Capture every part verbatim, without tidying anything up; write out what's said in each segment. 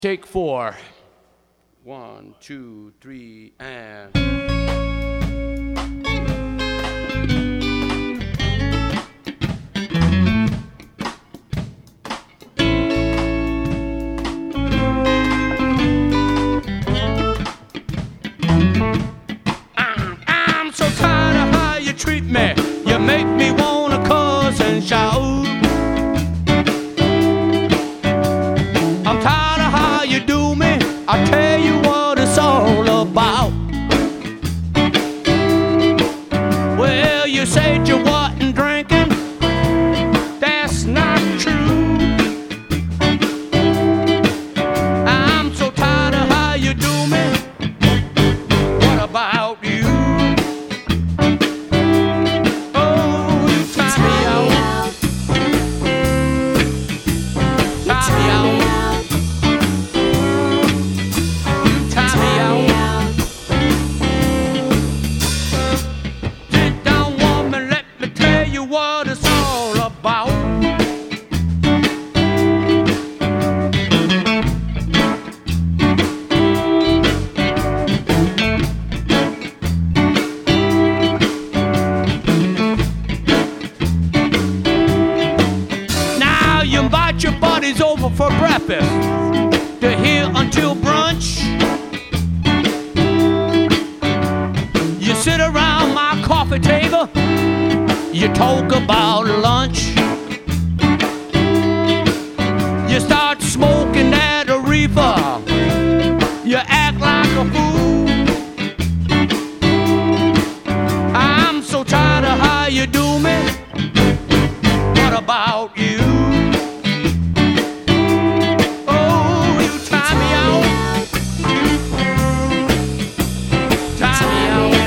Take four. One, two, three, and... I'm, I'm so tired of how you treat me. You make me wanna cuss and shout. I'm tired of how you do me. I'll tell you what it's all about. Well, you said you wasn't drinking. That's not true. I'm so tired of how you do me. What about you? Oh, you tie me out. Tie me out. What it's all about. Now you invite your buddies over for breakfast. They're here until brunch. You sit around my coffee table. You talk about lunch. You start smoking that reefer. You act like a fool. I'm so tired of how you do me. What about you? Oh, you tie me out. Tie me out.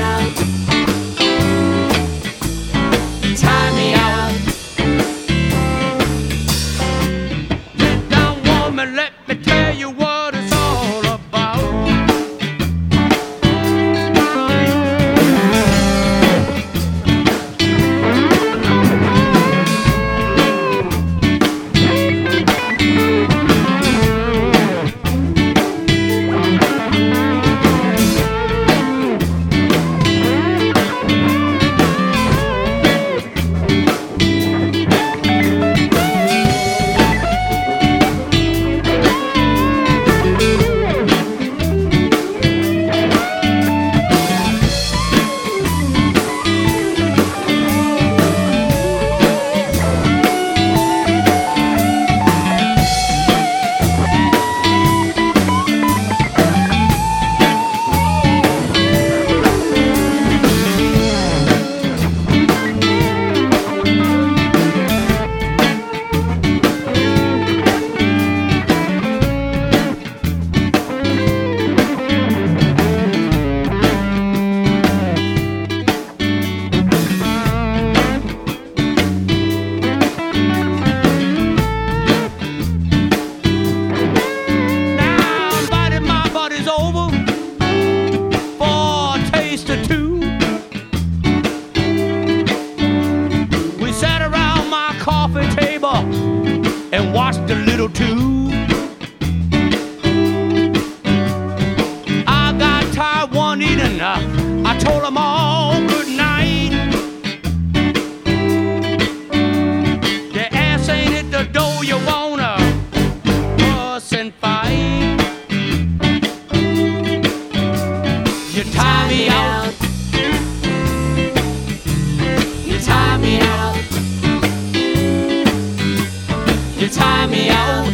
Tie me out. Sit down, woman, let me tell you what it's all about. And watched a little too. I got tired one evening. Uh, I told them all good night. The ass ain't at the door. You wanna fuss and fight. You tie me out. You tie me out. You tie me out.